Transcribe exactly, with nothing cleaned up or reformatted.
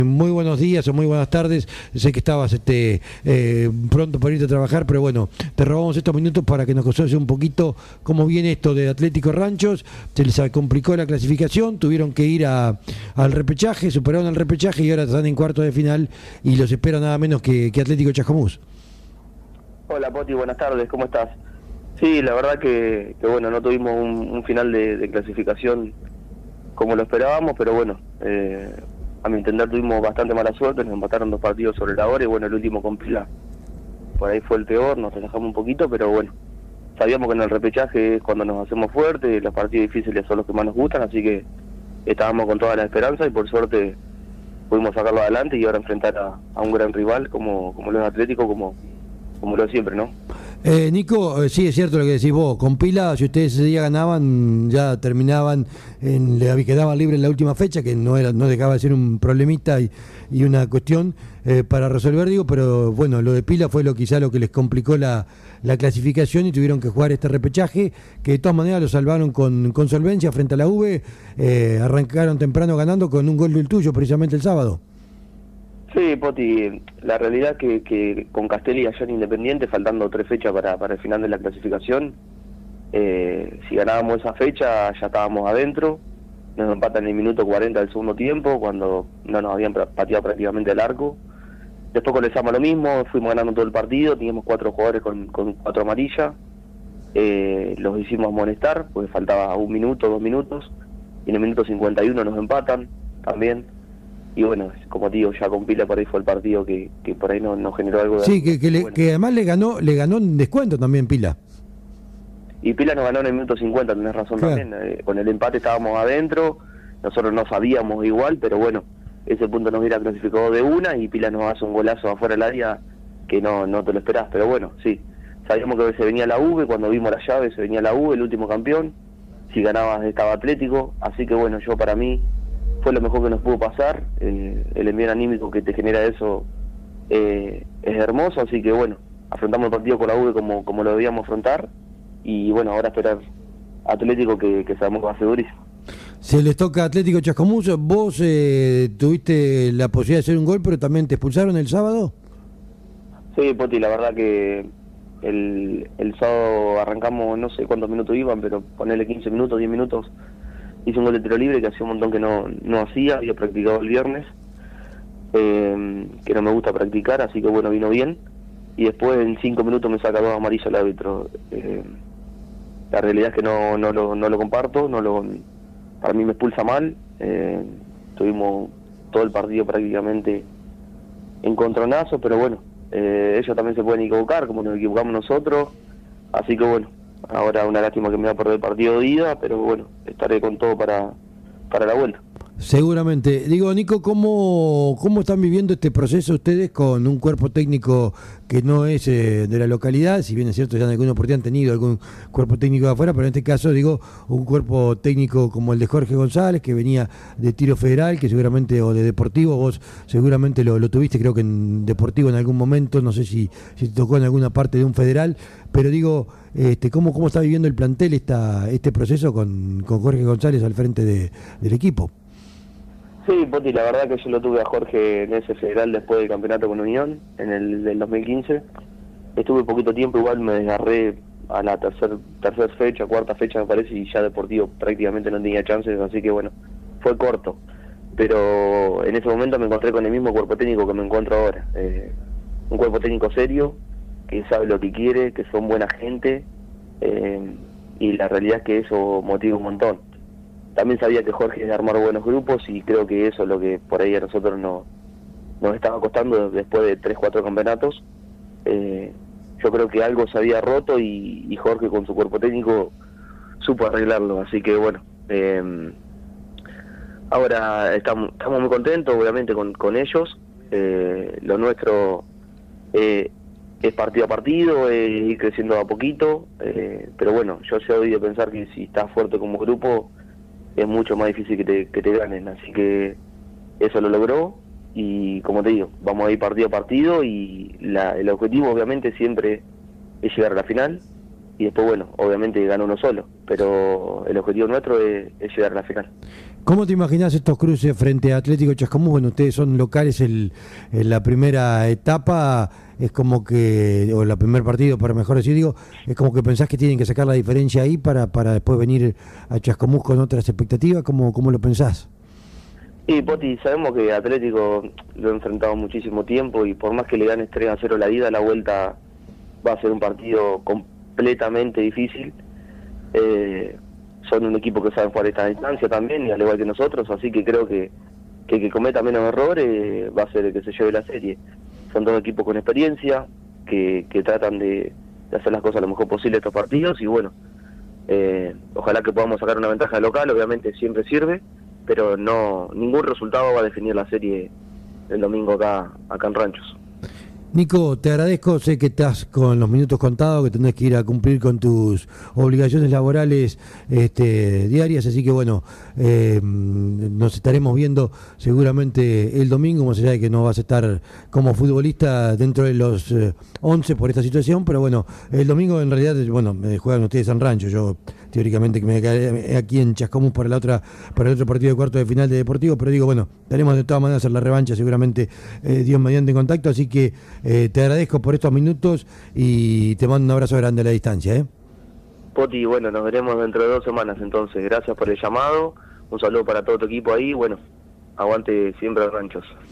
Muy buenos días o muy buenas tardes. Sé que estabas este, eh, pronto para irte a trabajar, pero bueno, te robamos estos minutos para que nos conozcas un poquito cómo viene esto de Atlético Ranchos. Se les complicó la clasificación, tuvieron que ir a, al repechaje, superaron el repechaje y ahora están en cuarto de final y los espera nada menos que, que Atlético Chascomús. Hola Poti, buenas tardes, ¿cómo estás? Sí, la verdad que, que bueno, no tuvimos un, un final de, de clasificación como lo esperábamos, pero bueno, eh, a mi entender tuvimos bastante mala suerte, nos empataron dos partidos sobre la hora y bueno, el último con Pila por ahí fue el peor, nos relajamos un poquito, pero bueno, sabíamos que en el repechaje es cuando nos hacemos fuertes, los partidos difíciles son los que más nos gustan, así que estábamos con toda la esperanza y por suerte pudimos sacarlo adelante y ahora enfrentar a, a un gran rival como, como lo es Atlético, como, como lo es siempre, ¿no? Eh, Nico, eh, sí es cierto lo que decís vos, con Pila, si ustedes ese día ganaban, ya terminaban, en, le quedaban libres en la última fecha, que no era no dejaba de ser un problemita y, y una cuestión eh, para resolver, digo, pero bueno, lo de Pila fue lo quizá lo que les complicó la, la clasificación y tuvieron que jugar este repechaje, que de todas maneras lo salvaron con, con solvencia frente a la U B, eh, arrancaron temprano ganando con un gol del tuyo precisamente el sábado. Sí, Poti, la realidad que, que con Castelli allá en Independiente, faltando tres fechas para, para el final de la clasificación, eh, si ganábamos esa fecha ya estábamos adentro, nos empatan en el minuto cuarenta del segundo tiempo, cuando no nos habían pateado prácticamente el arco. Después con el Sama lo mismo, fuimos ganando todo el partido, teníamos cuatro jugadores con, con cuatro amarillas, eh, los hicimos amonestar, pues faltaba un minuto, dos minutos, y en el minuto cincuenta y uno nos empatan también. Y bueno, como te digo, ya con Pila por ahí fue el partido que, que por ahí nos no generó algo de... Sí, que, que, le, bueno. que además le ganó le ganó en descuento también Pila. Y Pila nos ganó en el minuto cincuenta, tenés razón, claro. También. Eh, con el empate estábamos adentro, nosotros no sabíamos igual, pero bueno, ese punto nos hubiera clasificado de una y Pila nos hace un golazo afuera del área que no, no te lo esperás. Pero bueno, sí, sabíamos que se venía la U B, cuando vimos la llave se venía la U B, el último campeón, si ganabas estaba Atlético, así que bueno, yo para mí... fue lo mejor que nos pudo pasar, eh, el envío anímico que te genera eso eh, es hermoso, así que bueno, afrontamos el partido con la U B como, como lo debíamos afrontar, y bueno, ahora esperar a Atlético que, que sabemos que va a ser durísimo. Se les toca a Atlético Chascomús, vos eh, tuviste la posibilidad de hacer un gol, pero también te expulsaron el sábado. Sí, Poti, la verdad que el, el sábado arrancamos, no sé cuántos minutos iban, pero ponerle quince minutos, diez minutos, hice un gol de tiro libre que hacía un montón que no, no hacía, había practicado el viernes, eh, que no me gusta practicar, así que bueno, vino bien. Y después en cinco minutos me saca dos amarillas el árbitro. Eh, la realidad es que no, no, lo, no lo comparto, no lo, para mí me expulsa mal. Eh, tuvimos todo el partido prácticamente encontronazos, pero bueno, eh, ellos también se pueden equivocar, como nos equivocamos nosotros, así que bueno. Ahora una lástima que me va a perder el partido de ida, pero bueno, estaré con todo para, para la vuelta. Seguramente. Digo, Nico, ¿cómo, ¿cómo están viviendo este proceso ustedes con un cuerpo técnico que no es eh, de la localidad? Si bien es cierto, ya en alguna oportunidad han tenido algún cuerpo técnico de afuera, pero en este caso, digo, un cuerpo técnico como el de Jorge González, que venía de Tiro Federal, que seguramente, o de Deportivo, vos seguramente lo, lo tuviste, creo que en Deportivo en algún momento, no sé si, si te tocó en alguna parte de un federal, pero digo, este, ¿cómo, cómo está viviendo el plantel esta, este proceso con, con Jorge González al frente de, del equipo? Sí, Poti, la verdad que yo lo tuve a Jorge en ese federal después del campeonato con Unión, en el del dos mil quince. Estuve poquito tiempo, igual me desgarré a la tercera tercer fecha, cuarta fecha me parece, y ya Deportivo prácticamente no tenía chances, así que bueno, fue corto. Pero en ese momento me encontré con el mismo cuerpo técnico que me encuentro ahora. Eh, un cuerpo técnico serio, que sabe lo que quiere, que son buena gente, eh, y la realidad es que eso motiva un montón. También sabía que Jorge es de armar buenos grupos y creo que eso es lo que por ahí a nosotros no, nos estaba costando después de tres, cuatro campeonatos. Eh, yo creo que algo se había roto y, y Jorge con su cuerpo técnico supo arreglarlo, así que bueno, eh, ahora estamos, estamos muy contentos obviamente con, con ellos. Eh, lo nuestro eh, es partido a partido, es ir creciendo a poquito, eh, pero bueno, yo soy de pensar que si estás fuerte como grupo es mucho más difícil que te, que te ganen, así que eso lo logró y como te digo, vamos a ir partido a partido y la, el objetivo obviamente siempre es llegar a la final y después bueno, obviamente gana uno solo, pero el objetivo nuestro es, es llegar a la final. ¿Cómo te imaginás estos cruces frente a Atlético Chascomús? Bueno, ustedes son locales el, en la primera etapa, es como que, o la primer partido, para mejor decir, digo, es como que pensás que tienen que sacar la diferencia ahí para, para después venir a Chascomús con otras expectativas. ¿Cómo, cómo lo pensás? Y Poti, sabemos que Atlético lo ha enfrentado muchísimo tiempo y por más que le ganes tres a cero la ida, la vuelta va a ser un partido completamente difícil. Eh, son un equipo que sabe jugar esta distancia también, y al igual que nosotros, así que creo que que, que cometa menos errores va a ser el que se lleve la serie. Son dos equipos con experiencia, que, que tratan de, de hacer las cosas lo mejor posible estos partidos, y bueno, eh, ojalá que podamos sacar una ventaja local, obviamente siempre sirve, pero no ningún resultado va a definir la serie el domingo acá, acá en Ranchos. Nico, te agradezco, sé que estás con los minutos contados, que tenés que ir a cumplir con tus obligaciones laborales este, diarias, así que bueno, eh, nos estaremos viendo seguramente el domingo, más allá de que no vas a estar como futbolista dentro de los eh, once por esta situación, pero bueno, el domingo en realidad, bueno, me juegan ustedes en Rancho, yo teóricamente que me quedé aquí en Chascomús para la otra, para el otro partido de cuarto de final de Deportivo, pero digo, bueno, tenemos de todas maneras hacer la revancha seguramente eh, Dios mediante en contacto, así que Eh, te agradezco por estos minutos y te mando un abrazo grande a la distancia. ¿eh? Poti, bueno, nos veremos dentro de dos semanas entonces. Gracias por el llamado, un saludo para todo tu equipo ahí, bueno, aguante siempre a Ranchos.